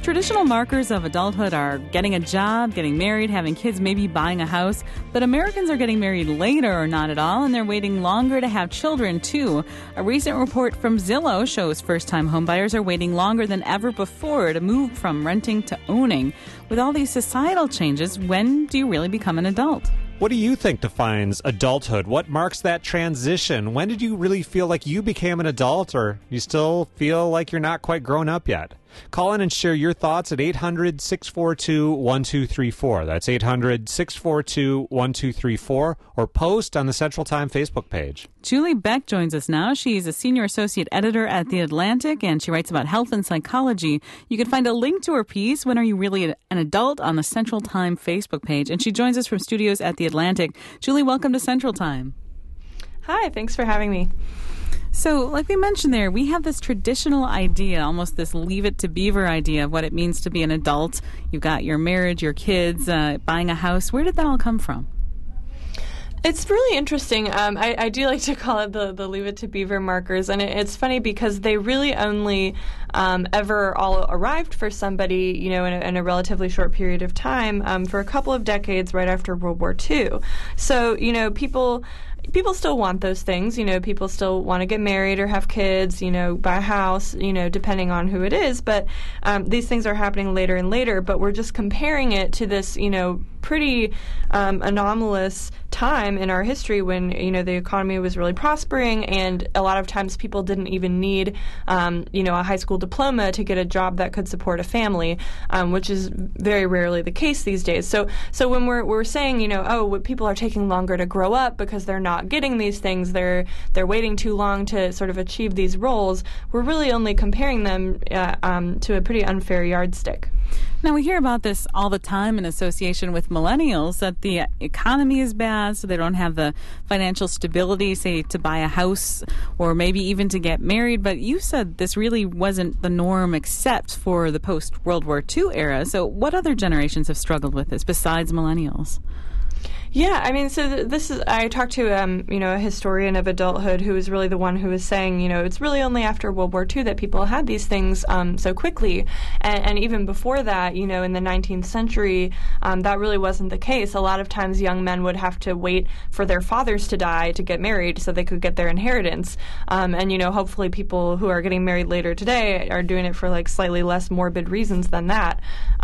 Traditional markers of adulthood are getting a job, getting married, having kids, maybe buying a house. But Americans are getting married later or not at all, and they're waiting longer to have children, too. A recent report from Zillow shows first-time homebuyers are waiting longer than ever before to move from renting to owning. With all these societal changes, when do you really become an adult? What do you think defines adulthood? What marks that transition? When did you really feel like you became an adult, or you still feel like you're not quite grown up yet? Call in and share your thoughts at 800-642-1234. That's 800-642-1234, or post on the Central Time Facebook page. Julie Beck joins us now. She's a senior associate editor at The Atlantic, and she writes about health and psychology. You can find a link to her piece, When Are You Really an Adult?, on the Central Time Facebook page. And she joins us from studios at The Atlantic. Julie, welcome to Central Time. Hi, thanks for having me. So, like we mentioned there, we have this traditional idea, almost this Leave It to Beaver idea of what it means to be an adult. You've got your marriage, your kids, buying a house. Where did that all come from? It's really interesting. I do like to call it the Leave It to Beaver markers, and it's funny because they really only ever all arrived for somebody, you know, in a relatively short period of time, for a couple of decades right after World War II. So, you know, people still want those things. You know, people still want to get married or have kids, you know, buy a house, you know, depending on who it is. But these things are happening later and later, but we're just comparing it to this, you know, pretty anomalous time in our history when, you know, the economy was really prospering, and a lot of times people didn't even need, you know, a high school diploma to get a job that could support a family, which is very rarely the case these days. So when we're saying, you know, oh, people are taking longer to grow up because they're not getting these things, they're waiting too long to sort of achieve these roles, we're really only comparing them to a pretty unfair yardstick. Now, we hear about this all the time in association with millennials, that the economy is bad, so they don't have the financial stability, say, to buy a house or maybe even to get married. But you said this really wasn't the norm except for the post-World War II era. So what other generations have struggled with this besides millennials? Yeah, I mean, so I talked to, you know, a historian of adulthood who was really the one who was saying, you know, it's really only after World War II that people had these things so quickly. And even before that, you know, in the 19th century, that really wasn't the case. A lot of times young men would have to wait for their fathers to die to get married so they could get their inheritance. And, you know, hopefully people who are getting married later today are doing it for, like, slightly less morbid reasons than that.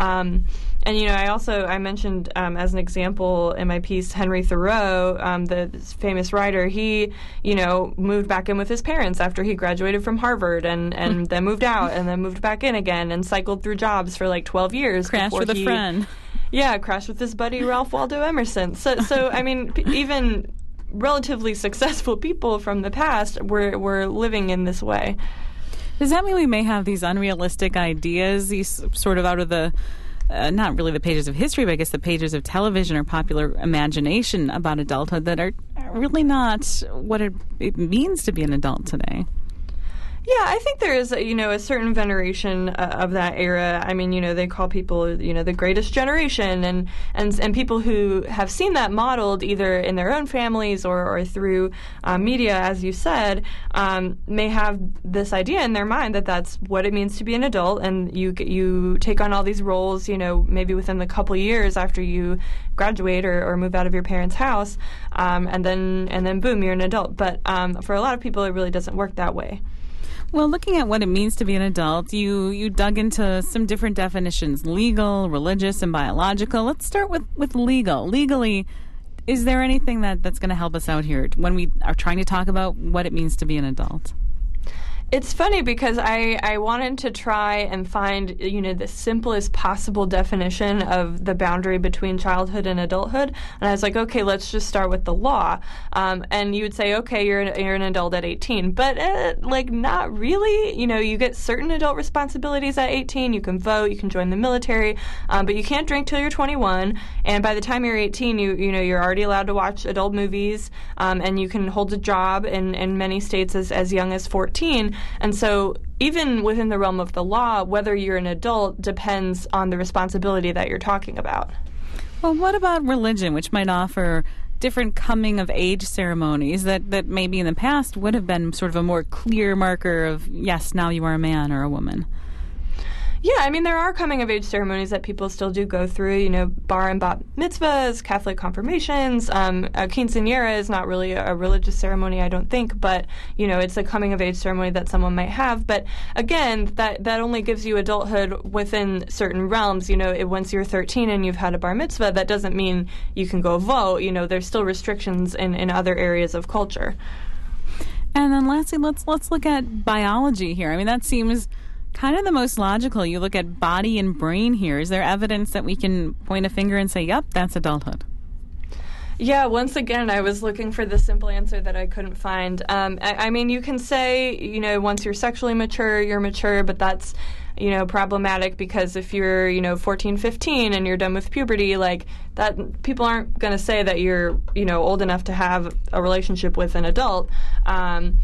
And, you know, I mentioned as an example in my piece Henry Thoreau, the famous writer. He, you know, moved back in with his parents after he graduated from Harvard and then moved out and then moved back in again and cycled through jobs for like 12 years. Crashed with a friend. Yeah, crashed with his buddy Ralph Waldo Emerson. So I mean, even relatively successful people from the past were living in this way. Does that mean we may have these unrealistic ideas, these sort of out of the not really the pages of history, but I guess the pages of television or popular imagination about adulthood that are really not what it means to be an adult today? Yeah, I think there is, you know, a certain veneration of that era. I mean, you know, they call people, you know, the greatest generation, and people who have seen that modeled either in their own families or through media, as you said, may have this idea in their mind that that's what it means to be an adult, and you take on all these roles, you know, maybe within the couple years after you graduate or move out of your parents' house, and then boom, you're an adult. But for a lot of people, it really doesn't work that way. Well, looking at what it means to be an adult, you dug into some different definitions, legal, religious, and biological. Let's start with legal. Legally, is there anything that's going to help us out here when we are trying to talk about what it means to be an adult? It's funny because I wanted to try and find, you know, the simplest possible definition of the boundary between childhood and adulthood. And I was like, okay, let's just start with the law. And you would say, okay, you're an adult at 18. But, like, not really. You know, you get certain adult responsibilities at 18. You can vote. You can join the military. But you can't drink till you're 21. And by the time you're 18, you know, you're already allowed to watch adult movies. And you can hold a job in many states as young as 14. And so even within the realm of the law, whether you're an adult depends on the responsibility that you're talking about. Well, what about religion, which might offer different coming-of-age ceremonies that maybe in the past would have been sort of a more clear marker of, yes, now you are a man or a woman? Yeah, I mean, there are coming-of-age ceremonies that people still do go through, you know, bar and bat mitzvahs, Catholic confirmations. A quinceañera is not really a religious ceremony, I don't think, but, you know, it's a coming-of-age ceremony that someone might have. But, again, that only gives you adulthood within certain realms. You know, once you're 13 and you've had a bar mitzvah, that doesn't mean you can go vote. You know, there's still restrictions in other areas of culture. And then lastly, let's look at biology here. I mean, that seems kind of the most logical. You look at body and brain here. Is there evidence that we can point a finger and say, yep, that's adulthood? Yeah, once again, I was looking for the simple answer that I couldn't find. I mean, you can say, you know, once you're sexually mature, you're mature, but that's, you know, problematic because if you're, you know, 14, 15 and you're done with puberty, like that, people aren't going to say that you're, you know, old enough to have a relationship with an adult. And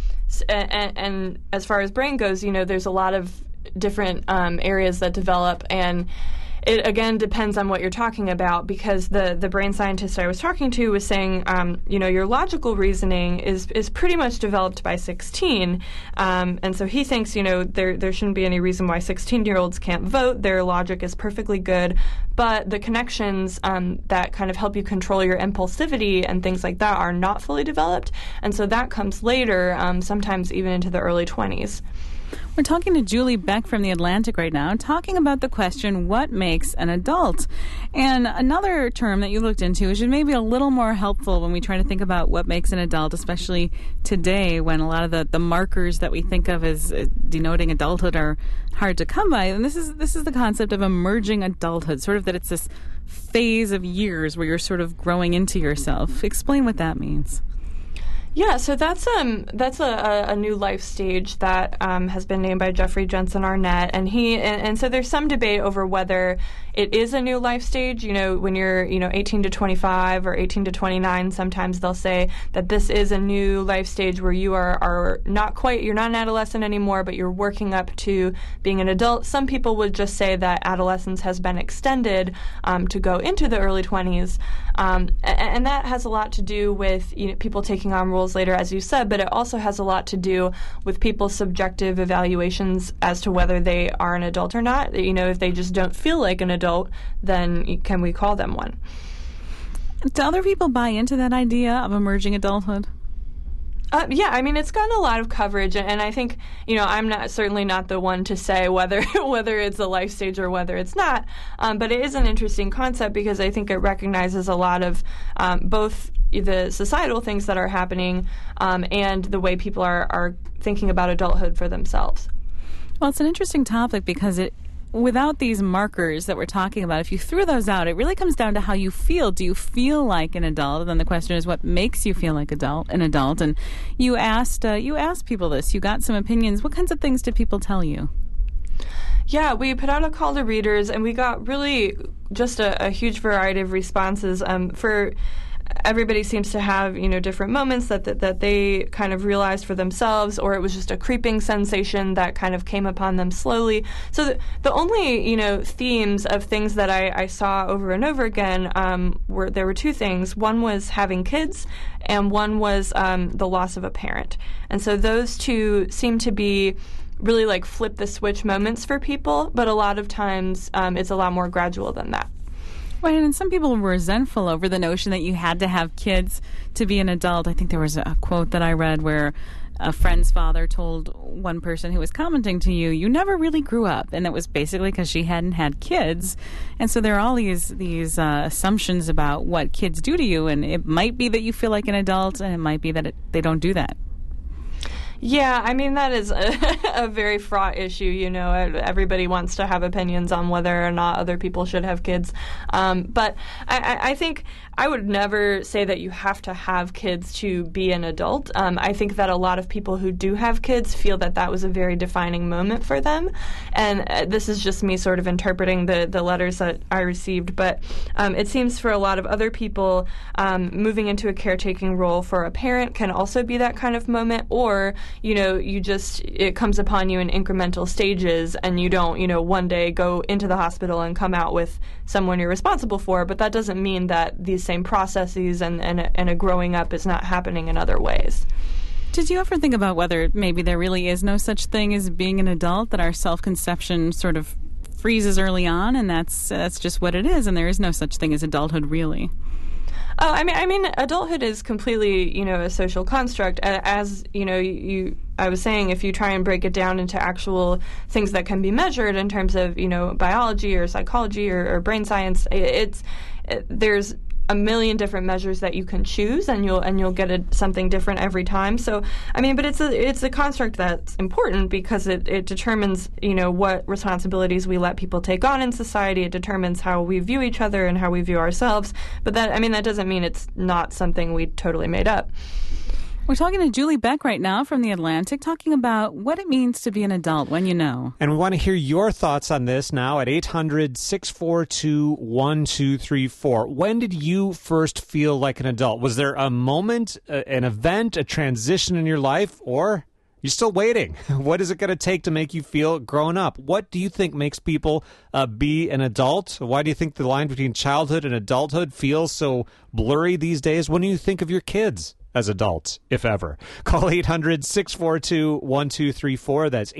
as far as brain goes, you know, there's a lot of different areas that develop, and it again depends on what you're talking about, because the brain scientist I was talking to was saying, you know, your logical reasoning is pretty much developed by 16, and so he thinks, you know, there shouldn't be any reason why 16-year-olds can't vote. Their logic is perfectly good, but the connections that kind of help you control your impulsivity and things like that are not fully developed, and so that comes later, sometimes even into the early 20s. We're talking to Julie Beck from The Atlantic right now, talking about the question, what makes an adult? And another term that you looked into, which is maybe a little more helpful when we try to think about what makes an adult, especially today when a lot of the markers that we think of as denoting adulthood are hard to come by. And this is the concept of emerging adulthood, sort of that it's this phase of years where you're sort of growing into yourself. Explain what that means. Yeah, so that's a new life stage that has been named by Jeffrey Jensen Arnett, and so there's some debate over whether it is a new life stage. You know, when you're 18 to 25 or 18 to 29, sometimes they'll say that this is a new life stage where you are you're not an adolescent anymore, but you're working up to being an adult. Some people would just say that adolescence has been extended to go into the early 20s, and that has a lot to do with people taking on roles later, as you said, but it also has a lot to do with people's subjective evaluations as to whether they are an adult or not. You know, if they just don't feel like an adult, then can we call them one? Do other people buy into that idea of emerging adulthood? Yeah, I mean, it's gotten a lot of coverage, and I think, you know, I'm certainly not the one to say whether it's a life stage or whether it's not, but it is an interesting concept because I think it recognizes a lot of both the societal things that are happening and the way people are thinking about adulthood for themselves. Well, it's an interesting topic because without these markers that we're talking about, if you threw those out, it really comes down to how you feel. Do you feel like an adult? And then the question is, what makes you feel like an adult? And you asked people this. You got some opinions. What kinds of things did people tell you? Yeah, we put out a call to readers, and we got really just a huge variety of responses. Everybody seems to have, you know, different moments that they kind of realized for themselves, or it was just a creeping sensation that kind of came upon them slowly. So the only, you know, themes of things that I saw over and over again were two things. One was having kids, and one was the loss of a parent. And so those two seem to be really like flip the switch moments for people, but a lot of times it's a lot more gradual than that. Right, and some people were resentful over the notion that you had to have kids to be an adult. I think there was a quote that I read where a friend's father told one person who was commenting to you, "You never really grew up," and it was basically because she hadn't had kids. And so there are all these assumptions about what kids do to you, and it might be that you feel like an adult, and it might be that they don't do that. Yeah, I mean, that is a very fraught issue. You know, everybody wants to have opinions on whether or not other people should have kids. But I think I would never say that you have to have kids to be an adult. I think that a lot of people who do have kids feel that that was a very defining moment for them. And this is just me sort of interpreting the letters that I received. But it seems for a lot of other people, moving into a caretaking role for a parent can also be that kind of moment. Or, you know, it comes upon you in incremental stages, and you don't, you know, one day go into the hospital and come out with someone you're responsible for, but that doesn't mean that these same processes and a growing up is not happening in other ways. Did you ever think about whether maybe there really is no such thing as being an adult, that our self-conception sort of freezes early on, and that's just what it is, and there is no such thing as adulthood, really. Oh, I mean, adulthood is completely, a social construct. As I was saying, if you try and break it down into actual things that can be measured in terms of, biology or psychology or brain science, there's a million different measures that you can choose, and you'll get something different every time. So, but it's a construct that's important because it determines, what responsibilities we let people take on in society. It determines how we view each other and how we view ourselves. But that doesn't mean it's not something we totally made up. We're talking to Julie Beck right now from The Atlantic, talking about what it means to be an adult when you know. And we want to hear your thoughts on this now at 800-642-1234. When did you first feel like an adult? Was there a moment, an event, a transition in your life, or you're still waiting? What is it going to take to make you feel grown up? What do you think makes people be an adult? Why do you think the line between childhood and adulthood feels so blurry these days? When do you think of your kids as adults, if ever? Call 800-642-1234. That's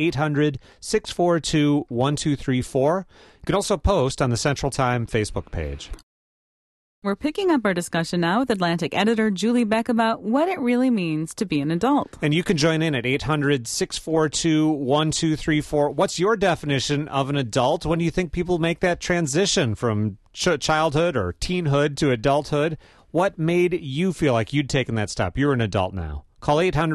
800-642-1234. You can also post on the Central Time Facebook page. We're picking up our discussion now with Atlantic editor Julie Beck about what it really means to be an adult. And you can join in at 800-642-1234. What's your definition of an adult? When do you think people make that transition from childhood or teenhood to adulthood? What made you feel like you'd taken that step? You're an adult now. Call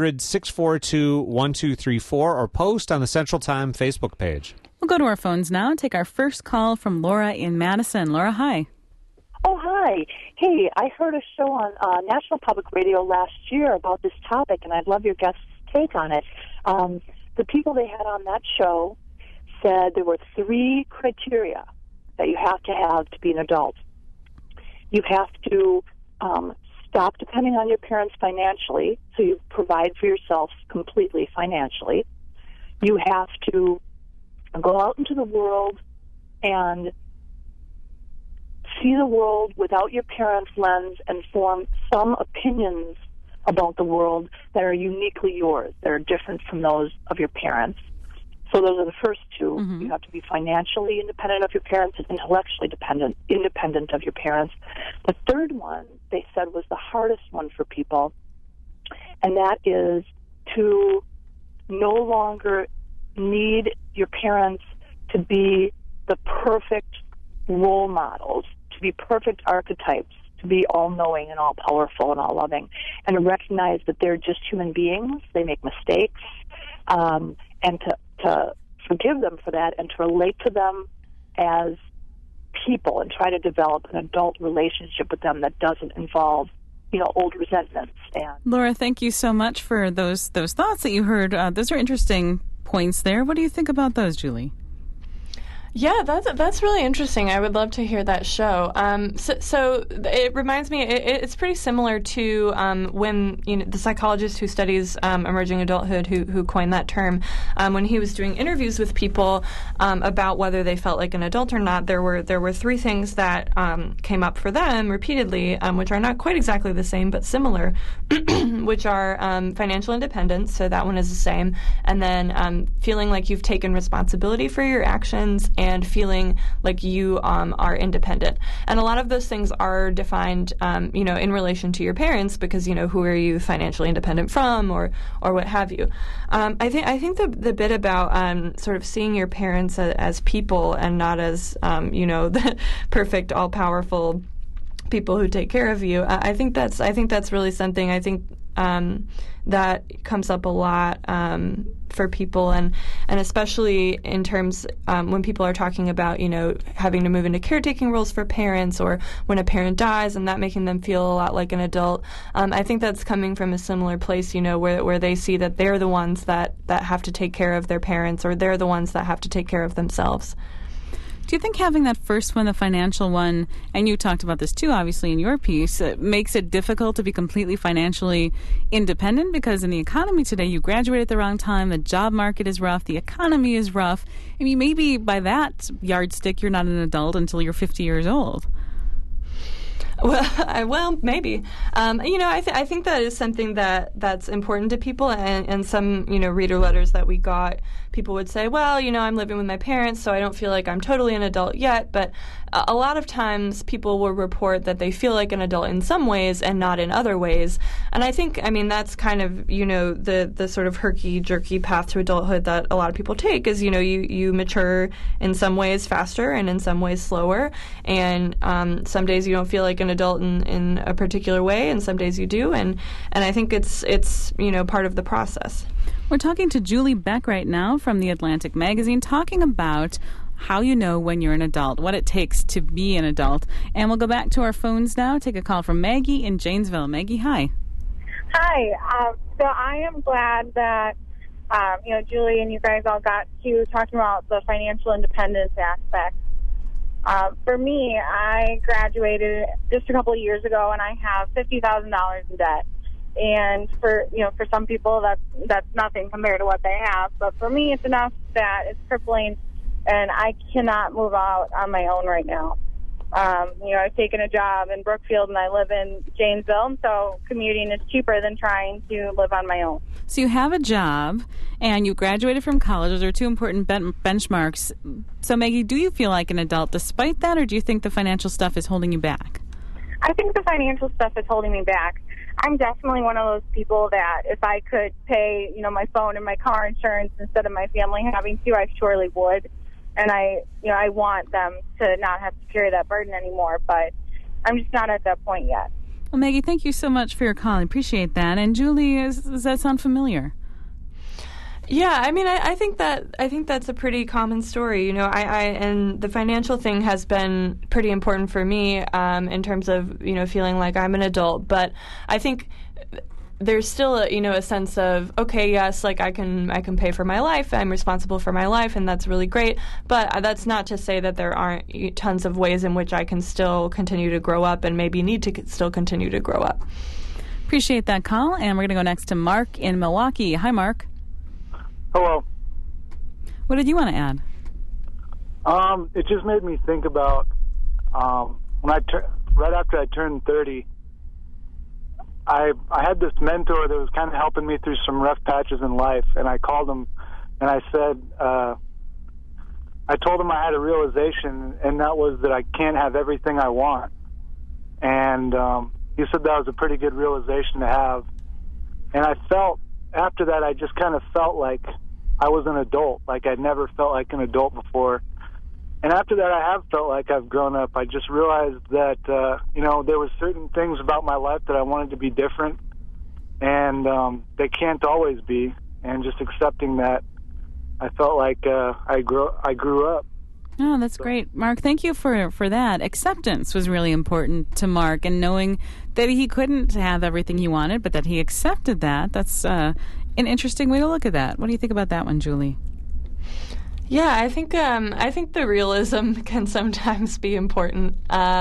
800-642-1234 or post on the Central Time Facebook page. We'll go to our phones now and take our first call from Laura in Madison. Laura, hi. Oh, hi. Hey, I heard a show on National Public Radio last year about this topic, and I'd love your guest's take on it. The people they had on that show said there were 3 criteria that you have to be an adult. You have to stop depending on your parents financially, so you provide for yourself completely financially. You have to go out into the world and see the world without your parents' lens and form some opinions about the world that are uniquely yours, that are different from those of your parents. So those are the first 2. Mm-hmm. You have to be financially independent of your parents and intellectually independent of your parents. The third one, they said, was the hardest one for people, and that is to no longer need your parents to be the perfect role models, to be perfect archetypes, to be all-knowing and all-powerful and all-loving, and to recognize that they're just human beings. They make mistakes, and to forgive them for that and to relate to them as people and try to develop an adult relationship with them that doesn't involve, old resentments. And Laura, thank you so much for those thoughts that you heard. Those are interesting points there. What do you think about those, Julie? Yeah, that's really interesting. I would love to hear that show. So it reminds me, it's pretty similar to when the psychologist who studies emerging adulthood, who coined that term, when he was doing interviews with people about whether they felt like an adult or not. There were 3 things that came up for them repeatedly, which are not quite exactly the same but similar, which are financial independence. So that one is the same, and then feeling like you've taken responsibility for your actions and feeling like you are independent. And a lot of those things are defined, in relation to your parents because, who are you financially independent from or what have you. I think the bit about sort of seeing your parents as people and not as, the perfect, all-powerful people who take care of you. I think that's really something. I think that comes up a lot for people, and especially in terms when people are talking about having to move into caretaking roles for parents, or when a parent dies and that making them feel a lot like an adult. I think that's coming from a similar place, where they see that they're the ones that have to take care of their parents, or they're the ones that have to take care of themselves. Do you think having that first one, the financial one, and you talked about this too, obviously, in your piece, makes it difficult to be completely financially independent? Because in the economy today, you graduate at the wrong time, the job market is rough, the economy is rough. I mean, maybe by that yardstick, you're not an adult until you're 50 years old. Well, maybe. I think that is something that's important to people, and some, reader letters that we got, people would say, well, I'm living with my parents, so I don't feel like I'm totally an adult yet. But a lot of times people will report that they feel like an adult in some ways and not in other ways. And I think, that's kind of, the sort of herky-jerky path to adulthood that a lot of people take is, you mature in some ways faster and in some ways slower. And some days you don't feel like an adult in a particular way, and some days you do. And I think it's part of the process. We're talking to Julie Beck right now from The Atlantic Magazine, talking about how you know when you're an adult, what it takes to be an adult. And we'll go back to our phones now, take a call from Maggie in Janesville. Maggie, hi. Hi. So I am glad that, Julie and you guys all got to talking about the financial independence aspect. For me, I graduated just a couple of years ago, and I have $50,000 in debt. And for some people, that's nothing compared to what they have. But for me, it's enough that it's crippling, and I cannot move out on my own right now. I've taken a job in Brookfield, and I live in Janesville, so commuting is cheaper than trying to live on my own. So you have a job, and you graduated from college. Those are two important benchmarks. So, Maggie, do you feel like an adult despite that, or do you think the financial stuff is holding you back? I think the financial stuff is holding me back. I'm definitely one of those people that if I could pay, my phone and my car insurance instead of my family having to, I surely would. And I want them to not have to carry that burden anymore, but I'm just not at that point yet. Well, Maggie, thank you so much for your call. I appreciate that. And Julie, does that sound familiar? Yeah, I think that's a pretty common story. And the financial thing has been pretty important for me in terms of feeling like I'm an adult. But I think there's still a sense of, okay, yes, like I can pay for my life. I'm responsible for my life, and that's really great. But that's not to say that there aren't tons of ways in which I can still continue to grow up and maybe need to still continue to grow up. Appreciate that call, and we're going to go next to Mark in Milwaukee. Hi, Mark. Hello. What did you want to add? It just made me think about right after I turned 30, I had this mentor that was kind of helping me through some rough patches in life, and I called him and I said, I told him I had a realization, and that was that I can't have everything I want. And he said that was a pretty good realization to have. And I felt, after that, I just kind of felt like I was an adult, like I'd never felt like an adult before. And after that, I have felt like I've grown up. I just realized that, there were certain things about my life that I wanted to be different, and they can't always be. And just accepting that, I felt like I grew up. Oh, that's great. Mark, thank you for that. Acceptance was really important to Mark, and knowing that he couldn't have everything he wanted, but that he accepted that. That's an interesting way to look at that. What do you think about that one, Julie? Yeah, I think the realism can sometimes be important.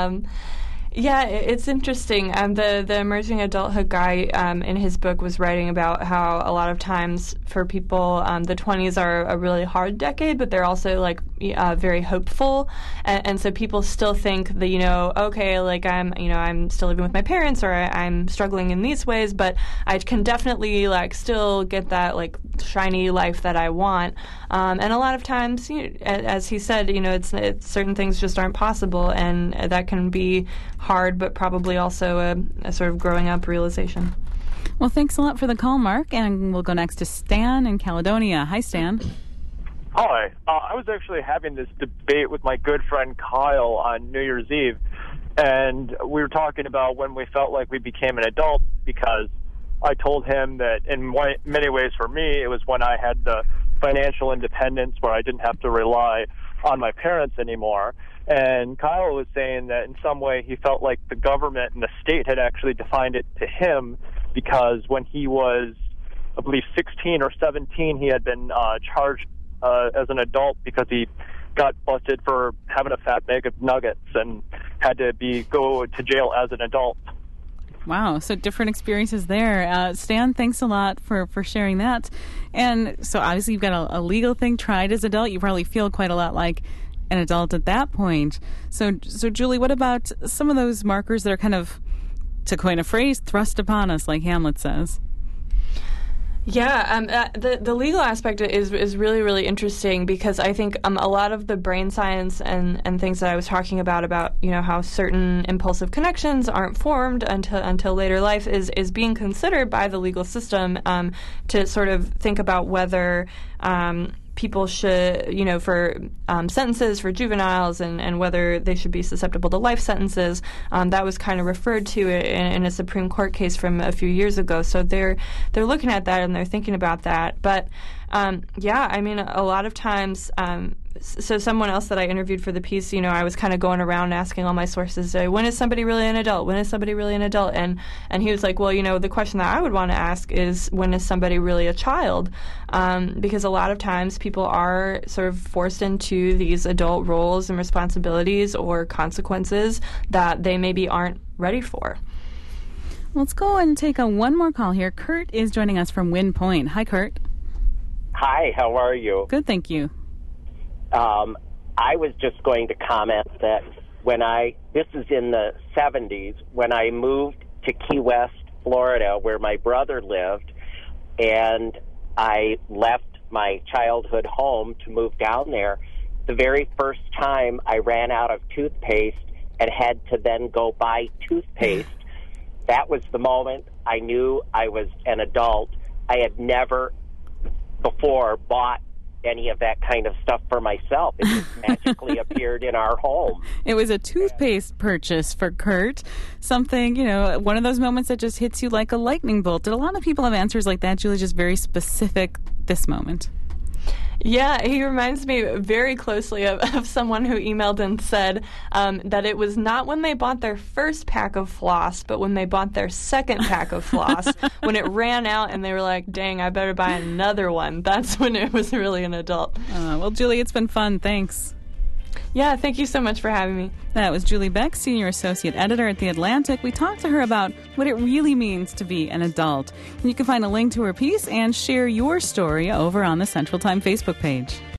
Yeah, it's interesting. The Emerging Adulthood guy in his book was writing about how a lot of times for people, the 20s are a really hard decade, but they're also very hopeful, and so people still think that okay, like I'm still living with my parents, or I'm struggling in these ways, but I can definitely still get that shiny life that I want. And a lot of times, as he said, it's certain things just aren't possible, and that can be hard, but probably also a sort of growing up realization. Well, thanks a lot for the call, Mark, and we'll go next to Stan in Caledonia. Hi, Stan. Hi. I was actually having this debate with my good friend Kyle on New Year's Eve, and we were talking about when we felt like we became an adult, because I told him that in many ways for me, it was when I had the financial independence where I didn't have to rely on my parents anymore. And Kyle was saying that in some way he felt like the government and the state had actually defined it to him, because when he was, I believe, 16 or 17, he had been charged as an adult because he got busted for having a fat bag of nuggets and had to go to jail as an adult. Wow, so different experiences there. Stan, thanks a lot for sharing that. And so obviously you've got a legal thing tried as an adult. You probably feel quite a lot like an adult at that point. So Julie, what about some of those markers that are kind of, to coin a phrase, thrust upon us, like Hamlet says? Yeah, the legal aspect is really, really interesting because I think a lot of the brain science and things that I was talking about how certain impulsive connections aren't formed until later life is being considered by the legal system to sort of think about whether people should, for sentences for juveniles and whether they should be susceptible to life sentences. That was kind of referred to in a Supreme Court case from a few years ago. So they're looking at that and they're thinking about that. But a lot of times. So someone else that I interviewed for the piece, I was kind of going around asking all my sources, when is somebody really an adult? When is somebody really an adult? And he was like, well, the question that I would want to ask is, when is somebody really a child? Because a lot of times people are sort of forced into these adult roles and responsibilities or consequences that they maybe aren't ready for. Let's go and take one more call here. Kurt is joining us from Wind Point. Hi, Kurt. Hi, how are you? Good, thank you. I was just going to comment that this is in the 70s, when I moved to Key West, Florida, where my brother lived, and I left my childhood home to move down there, the very first time I ran out of toothpaste and had to then go buy toothpaste, that was the moment I knew I was an adult. I had never before bought any of that kind of stuff for myself. It just magically appeared in our home. It was a toothpaste purchase for Kurt. Something, one of those moments that just hits you like a lightning bolt. Did a lot of people have answers like that, Julie, just very specific this moment? Yeah, he reminds me very closely of someone who emailed and said that it was not when they bought their first pack of floss, but when they bought their second pack of floss, when it ran out and they were like, dang, I better buy another one. That's when it was really an adult. Well, Julie, it's been fun. Thanks. Yeah, thank you so much for having me. That was Julie Beck, Senior Associate Editor at The Atlantic. We talked to her about what it really means to be an adult. And you can find a link to her piece and share your story over on the Central Time Facebook page.